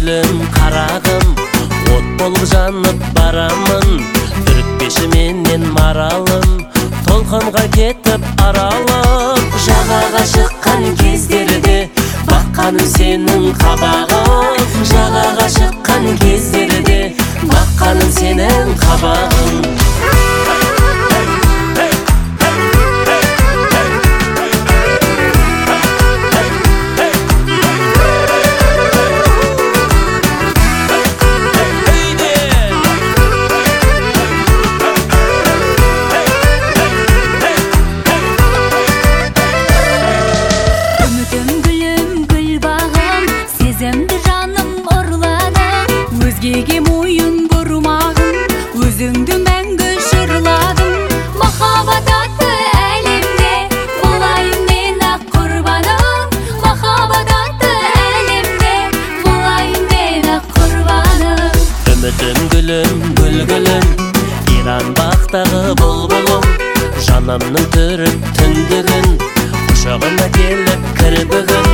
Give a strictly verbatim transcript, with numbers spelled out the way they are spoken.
гүлім, қарағым, от болып жанып барамын. Түрікпеші менен маралым, толқынға кетіп аралып. Жағаға шыққан кездерде баққаным сенің қабағың. Жағаға шыққан кездерде баққаным сенің қабағың. Өзгеге мойын бұрмағын, өзіңді мәңгі жырладым. Махаббат атты әлемде болайын мен ақ құрбаның. Махаббат атты әлемде болайын мен ақ құрбаның. Үмітім гүлім, гүл гүлім, Иран бақтағы бұлбұлым. Жанымның түріп түндігін, құшағына келіп кірбігін.